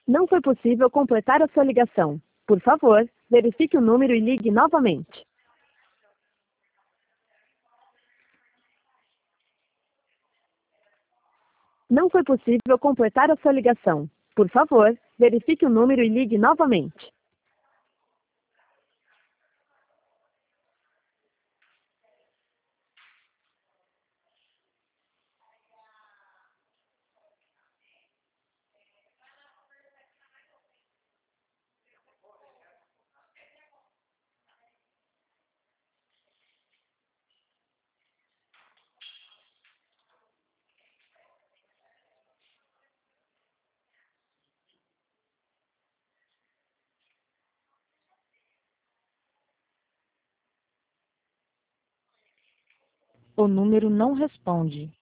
Não foi possível completar a sua ligação. Por favor, verifique o número e ligue novamente. Não foi possível completar a sua ligação. Por favor, verifique o número e ligue novamente. O número não responde.